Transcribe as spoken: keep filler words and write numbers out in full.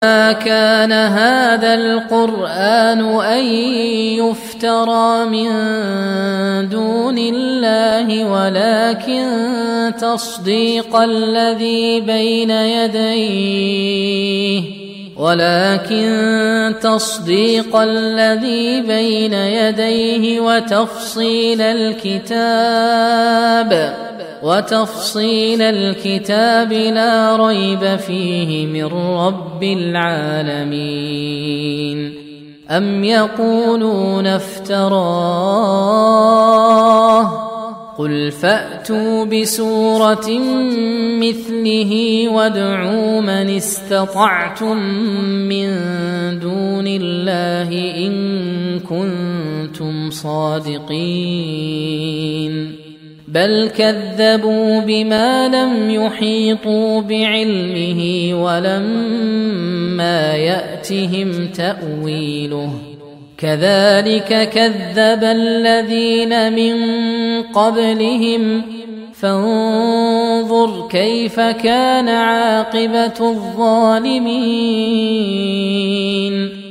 ما كان هذا القرآن أن يفترى من دون الله ولكن تصديق الذي بين يديه ولكن تصديق الذي بين يديه وتفصيل الكتاب وتفصيل الكتاب لا ريب فيه من رب العالمين. أم يقولون افتراه قل فأتوا بسورة مثله وادعوا من استطعتم من دون الله إن كنتم صادقين بل كذبوا بما لم يحيطوا بعلمه ولما يأتهم تأويله كذلك كذب الذين من قبلهم فانظر كيف كان عاقبة الظالمين.